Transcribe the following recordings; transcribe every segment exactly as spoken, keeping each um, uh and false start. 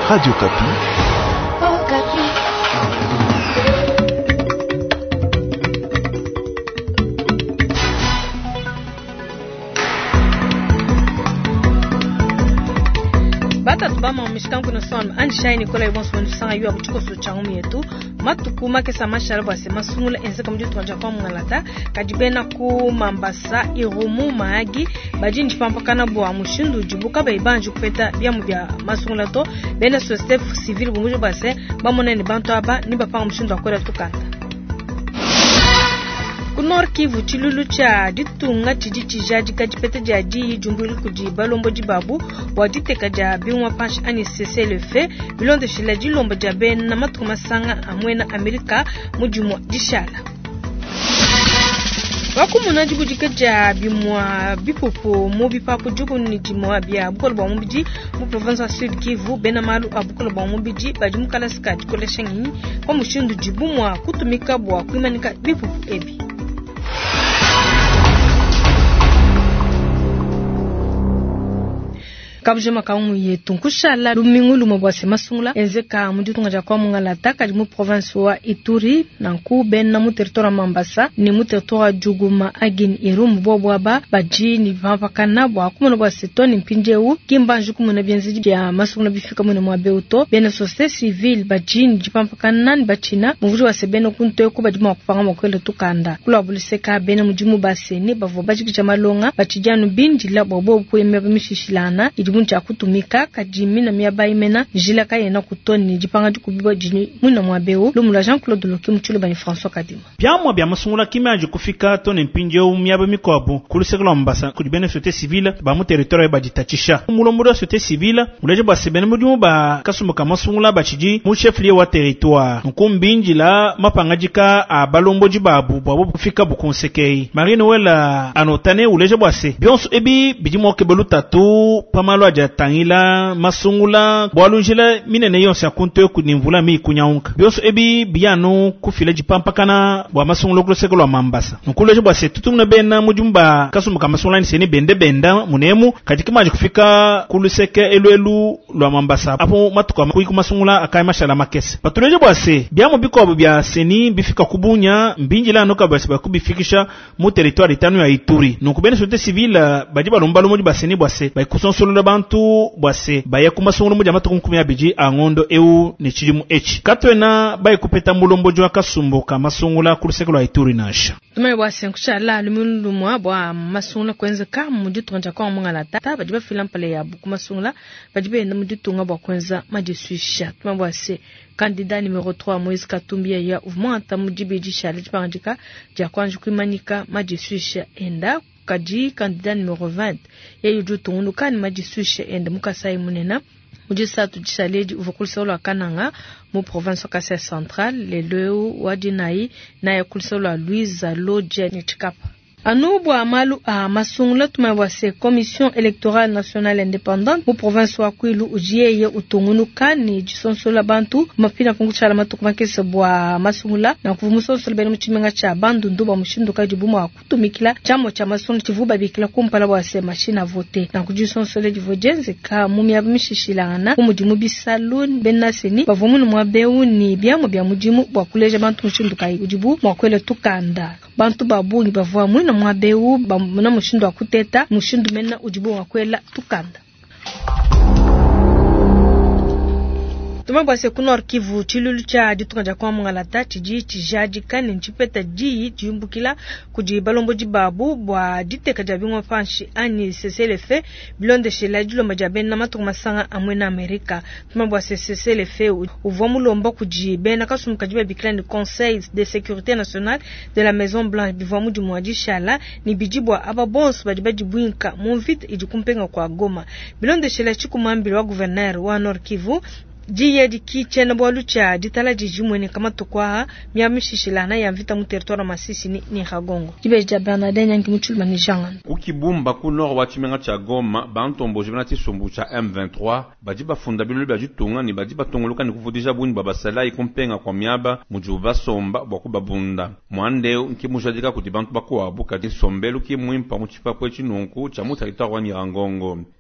Radio Kapi. Oh, Kapi. Bata tubama mishkangu no son anshai Nicola ibonso nsanga yu abuchiko so changu yetu matukuma kesa masharaba se masungula ense kamju twanja kwa mngalata kajibena ku Mambasa irumu maagi bajini pampakana bo amushindu jibuka baibanju kupeta bya mu bya masungula to bena societe civile bumujo base bamonene bantu aba nibapanga mushindu akwera tukanda Kunor Kivu chilulu cha ditunga chiji jaji kajipete jaji jumbuli kuji balombo jibabu wadite kaja biwa panch ani cesse le fait bilonde shilaji lombo jaben na matukuma sanga amwena Amerika mujumo dishala wakumuna jibu jikaja bimwa bipopo mobi papo jubu ni jimwa bia bukolo ba mubiji mu province ya Sud Kivu benamalu abukolo ba mubiji bajimu kala ska jikole shengi kwa mushindu jibu mwa kutumika bwa kuimanika bipopo ebi kabjema kaungu yetu kushala lumingu lumobwase masungula enzeka muditunga ja kwa mungalata kadi mu province wa Ituri nanku ben na mu territoire Mambasa ni mu territoire Juguma agin irum bobwaba baji ni vampakana bwa kumono bwa setoni mpinjeu kimbanju kumona byenzi ya masungula bifika mu mwa beuto ben société civile baji ni jipampakana ni bachina muvujo wa sebeno kunto ko baji makupanga makwele tukanda kula buliseka ben mujimu baseni bavo baji kichamalonga bachijanu binji la bobo kweme bamishishilana muncha kutumika kajimi na miaba imena jila kayena kutoni jipanga dikubiba jini muna mwabeo lumula Jean-Claude Loki mchule bani François Kadima byamwa bya masungula kimaje kufika tone mpinje umyaba mikobo kulisekela Mambasa kujibene société civile ba mu territoire ba ditachisha mulombo société civile muleje ba sebene mudimu ba kasumuka masungula bachiji mu chef lieu wa territoire nkumbinji la mapangajika a balombo jibabu babo kufika bukonsekei Marine wela anotane uleje bwase bionso ebi bijimo kebelu tatu pamalo aja tangila masungula bwalunjila minene yonse akunto kunimvula mi kunyaunka bionso ebi biyano kufile jipampakana bwa masungula kuloseko lwa Mambasa nkuleje bwase tutungna bena mujumba kasumuka masungula ni seni bende benda munemu katika maji kufika kuluseke elwelu lwa Mambasa apo matuka kuiku masungula akai mashala makese patuleje bwase byamo bikobo bya seni bifika kubunya mbinjila noka bwase bakubifikisha mu territoire itanu ya Ituri nukubene société civile bajiba lombalo moji baseni bwase bayikusonsolo bantu bwase baye kumasungulu moja matukumkumi abiji angondo eu ne chidimu echi katwena baye kupeta mulombo jwa kasumbuka masungula kulisekelo Ituri nasha tume bwase kushala lumulu mwa bwa masungula kwenza ka muditunga kwa mungala tata bajiba filampale ya buku masungula bajiba enda muditunga bwa kwenza majisuisha tume bwase candidat numéro trois Moïse Katumbi ya mouvement mujibeji shale jipangika ja kwanju kuimanika majisuisha enda kaji candidat numéro vingt ya yuju tungu kani majisuisha enda mukasai munena mujisa tujisaleji uvokulisolo akananga mu province wa Kasai Central leleu wadinai na ya kulisolo Louise Lodja Nichikapa Anubwa amalu a masungula tumabwase commission électorale nationale indépendante mu province wa Kwilu ujiyeye utungunu kani jisonsola bantu mapina kunguchala matukumakese bwa masungula na kuvumusonsola bene muchimenga cha bandu nduba mushinduka jibuma wa kutumikila chamo cha masungula chivuba bikila kumpala bwase machine vote na kujisonsola jivojenze ka mumya bimishishilana umujimu bisalun benaseni bavumunu mwabeu ni biamu bya mujimu bwa kuleja bantu mushinduka ujibu mwakwele tukanda bantu babungi bavua mwina mwabeu bamuna mushindu wa kuteta mushindu mena ujibu wakwela tukanda tumabwase kunor Kivu chilulu cha ditunga kwa mungalata chiji chijaji kani nchipeta ji jiumbukila kuji balombo jibabu bwa diteka jabingwa panshi ani cesse le fait bilonde shela julo majaben na matukuma sanga amwena Amerika tumabwase cesse le fait uvomulombo kuji bena kasumuka jiba bikila ni Conseil de sécurité nationale de la Maison Blanche bivomu jumwaji shala ni bijibwa ababonsu bajiba jibwinka mumvite ijikumpenga kwa Goma bilonde shela chikumambili wa gouverneur wa Nord Kivu jiye dikiche na bwalucha ditala jijumwene kama tukwa miamishishilana ya mvita mu territoire Masisi ni, ni Hagongo kibeja Bernardin yangi muchulma ni jangan ukibumba ku nord wa chimenga cha Goma bantombo jibana tisumbu cha M vingt-trois bajiba funda bino bya jitunga ni bajiba tongoluka ni kuvudisha buni babasala ikumpenga kwa miaba mujuba somba bwakuba bunda mwande nkimujadika kuti bantu bakwa buka disombelu kimwimpa mu chipapo chinunku cha mu territoire wa Nyangongo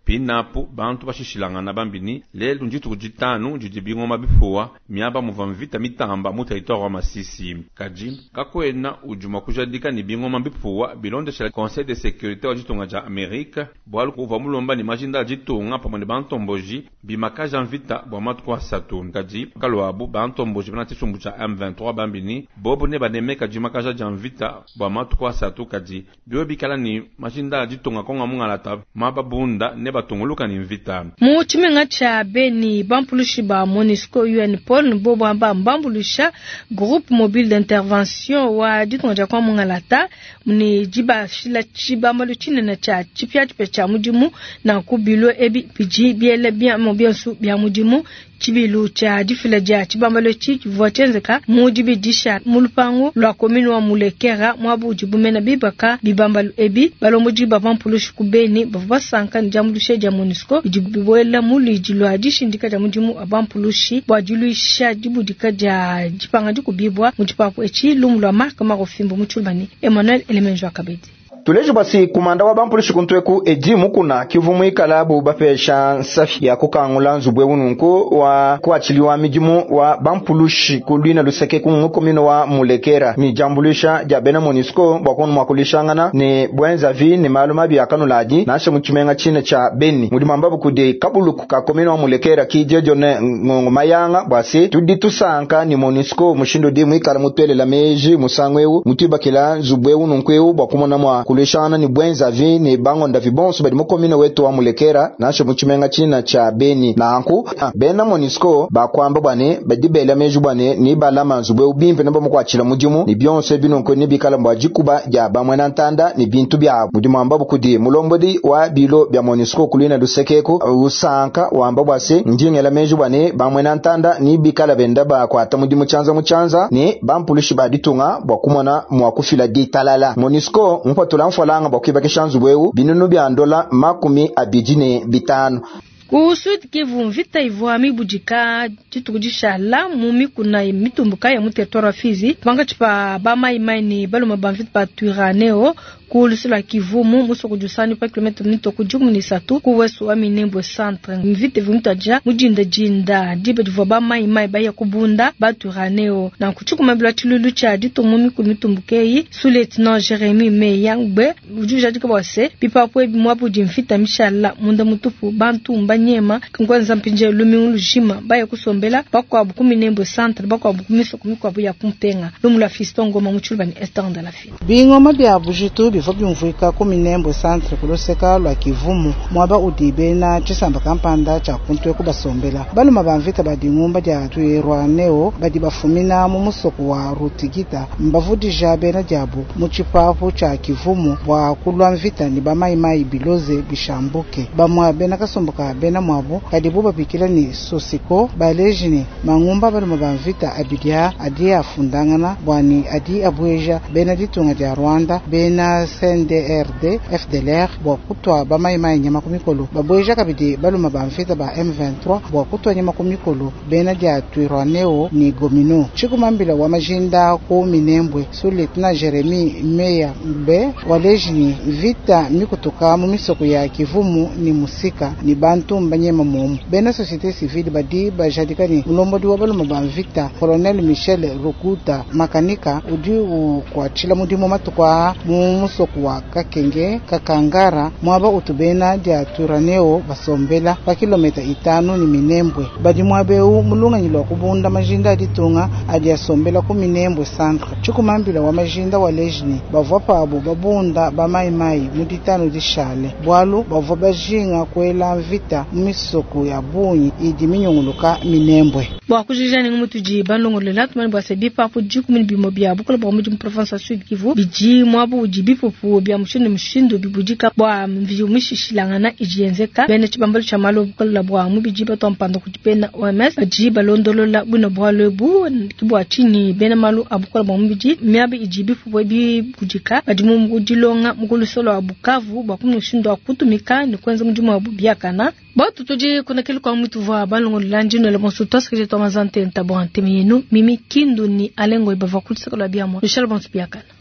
pinapo bantu bashishilangana bambini lelo njitu kujitanu njidi bingoma bifuwa miaba muva mvita mitamba mu territoire wa Masisi kaji kakwena ujuma kujadika ni bingoma bifuwa bilondesha Conseil de sécurité wa jitunga ja Amerika bwalu kuva mulomba ni majinda jitunga pamwe bantomboji bimakaja mvita bwa matwa satu kaji kalwabu bantomboji banati sumbu cha M vingt-trois bambini bobo ne banemeka jimakaja ja mvita bwa matwa satu kaji biwe bikala ni majinda jitunga konga mungalata mababunda ne batunguluka ni mvita mu chimenga cha Beni bampulushi ba Monisco U N Paul bobo amba mbambulusha groupe mobile d'intervention wa jitunga ja kwa mungalata mni jiba shila chiba malu chine na cha chipya chipecha mudimu na kubilo ebi piji biele bia mo biansu bia mudimu chibilu cha difila ja chibambalo chi vochenzeka mudibi disha mulupango lwa commune wa Mulekera mwabu jibumena bibaka bibambalo ebi balo mudiba bampulushi kubeni babasanka njamulushe ja Monisco jibuboela muli jilwa dishindika ja mudimu abampulushi bwajulisha jibudika ja jipanga dikubibwa mudipapo echi lumulwa marka marofimbo muchulbani Emmanuel Elemenjo Kabedi. Tuleji basi kumanda wa bampulishi kuntweku edimu kuna kivumu ikalabu bapesha safi ya kukangula nzubwe ununku wa kuachiliwa mijimu wa bampulishi kulwina luseke kumukomino wa Mulekera ni jambulisha jabena Monisco bakonu mwakulishangana ni bwenza vi ni maluma biyakanulaji na ashe mchumenga chine cha Beni mudi mambabu kude kabuluku kakomino wa Mulekera kijejo ne ngongo mayanga basi tudi tusanka ni Monisco mushindo dimu ikala mutwele la meji musangwewu mutiba kila nzubwe ununkwewu bakumona mwa kulishana ni bwenza vi ni bango nda vibonso badi mukomino wetu wa Mulekera na ashe mchumenga china cha Beni na anku bena Monisco bakwamba bwane badibela meju bwane ni balama nzubwe ubimpe namba mukwachila mujimu ni byonse binonko ni bikala mbajikuba ja bamwena ntanda ni bintu bya mujimu ambabu kudi mulombodi wa bilo bya Monisco kulina lusekeko usanka wa ambabu ase njingela meju bwane bamwena ntanda ni bikala benda ba kwata mujimu chanza muchanza ni bampulishi baditunga bakumona mwakufila ditalala Monisco mpatula mfalanga bakiba kishanzubweu binunu bya ndola makumi abijine bitano Kusud Kivu mvita ivoami bujika chitugujisha la mumi kuna mitumbuka ya mutetora Fizi panga chipa bama imaini balu mabamvita patuiraneo kulusula Kivumu muso kujusani pa kilometre nito kujumu ni satu kuwesu wa Minembwe centre mvite vumita ja mujinda jinda dibe divo bama imai baya kubunda batuiraneo na kuchuku mabila chilulu cha dito mumi kumitumbukeyi su lieutenant Jeremy Meyangbe ujuja dika wase pipa pwe bimwapu jimfita mishala munda mutupu bantu mba nyema kungwanza mpinje lumiulu jima baya kusombela bakwa buku Minembwe centre bakwa buku miso kumikwa buya kumpenga lumula fistongo mamuchulbani estanda la fi bingoma bya bujitu bifo byumvuika ku Minembwe centre kuloseka lwa Kivumu mwaba udibe na chisamba kampanda cha kuntwe kubasombela baluma bamvita badingumba dya tuirwaneo badi bafumina mu musoko wa Rutigita mbavudi jabe na jabu mu chipapo cha Kivumu wa kulwa mvita ni bamaimai biloze bishambuke bamwa bena kasomboka bena mwabo kadibuba bikila ni sosiko balejini mangumba baluma bamvita abidia adi afundangana bwani adi abweja bena ditunga dya Rwanda bena C N D R D F D L R bwa kutwa bamaimai nyama kumikolo babweja kabidi baluma bamvita ba M vingt-trois bwa kutwa nyama kumikolo bena dya tuirwaneo ni Gomino chikumambila wa majinda ku Minembwe su lieutenant Jeremy Meya Mbe walejini vita mikutoka mu misoko ya Kivumu ni musika ni bantu mbanyema mumu bena société civile badi bajadikani ulombodi wa baluma bamvita Colonel Michel Rokuta makanika udi kwa chila mudimo matukwa mu musoko wa Kakenge Kakangara mwaba utubena dia turaneo basombela pa kilomita itano ni Minembwe badi mwabeu mulunga nyilo kubunda majinda ditunga adi asombela ku Minembwe centre chikumambila wa majinda wa lejini bavapa abo babunda bamaimai muditano dishale bwalu bavo bajinga kwela vita misoko ya bunyi idi minyonguluka Minembwe bwa kujijani ngumutuji bandongolela tumani bwa sebi papo jiku mini bimo bya bukula bwa mujimu province Sud Kivu biji mwabu ujibi popo bya mshindo mshindo bibujika bwa mviju mishishilangana ijienzeka bene chibambalo cha malo bukula bwa mubiji bato mpando kujipena O M S aji balondolola buna bwa lebu kibwa chini bene malo abukula bwa mubiji miabi ijibi popo bibujika badimu mkujilonga mkulusolo wa Bukavu bwa kumi mshindo wa kutumika ni kwenza mjimu wa bubiakana batu tuji kuna kilu kwa mwitu vwa balongo lanjino le monsutos kije tomazante ntabu antemiyenu mimi kindu ni alengo ibava kulisaka la biyamo Michel Bonsupiakana.